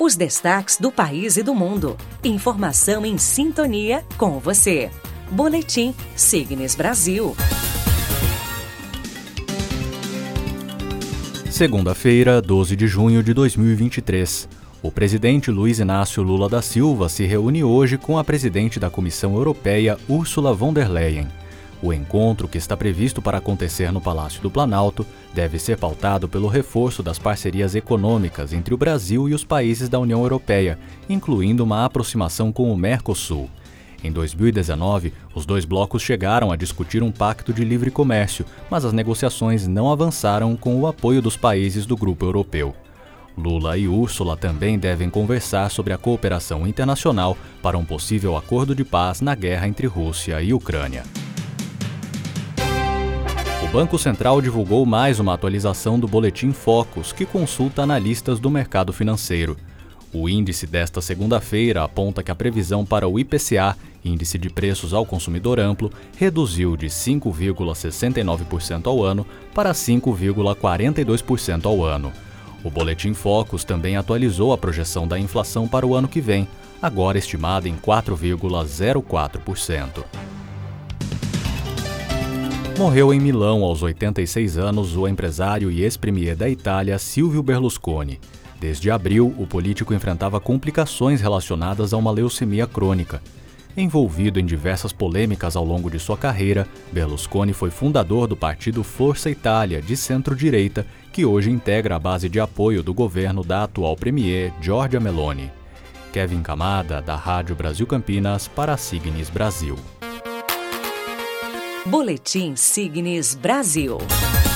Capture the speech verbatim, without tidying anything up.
Os destaques do país e do mundo. Informação em sintonia com você. Boletim Signes Brasil. Segunda-feira, doze de junho de dois mil e vinte e três. O presidente Luiz Inácio Lula da Silva se reúne hoje com a presidente da Comissão Europeia, Ursula von der Leyen. O encontro, que está previsto para acontecer no Palácio do Planalto, deve ser pautado pelo reforço das parcerias econômicas entre o Brasil e os países da União Europeia, incluindo uma aproximação com o Mercosul. Em dois mil e dezenove, os dois blocos chegaram a discutir um pacto de livre comércio, mas as negociações não avançaram com o apoio dos países do grupo europeu. Lula e Ursula também devem conversar sobre a cooperação internacional para um possível acordo de paz na guerra entre Rússia e Ucrânia. O Banco Central divulgou mais uma atualização do Boletim Focus, que consulta analistas do mercado financeiro. O índice desta segunda-feira aponta que a previsão para o I P C A, Índice de Preços ao Consumidor Amplo, reduziu de cinco vírgula sessenta e nove por cento ao ano para cinco vírgula quarenta e dois por cento ao ano. O Boletim Focus também atualizou a projeção da inflação para o ano que vem, agora estimada em quatro vírgula zero quatro por cento. Morreu em Milão aos oitenta e seis anos o empresário e ex-premier da Itália Silvio Berlusconi. Desde abril, o político enfrentava complicações relacionadas a uma leucemia crônica. Envolvido em diversas polêmicas ao longo de sua carreira, Berlusconi foi fundador do partido Força Itália, de centro-direita, que hoje integra a base de apoio do governo da atual premier Giorgia Meloni. Kevin Camada, da Rádio Brasil Campinas, para a Signes Brasil. Boletim Signes Brasil.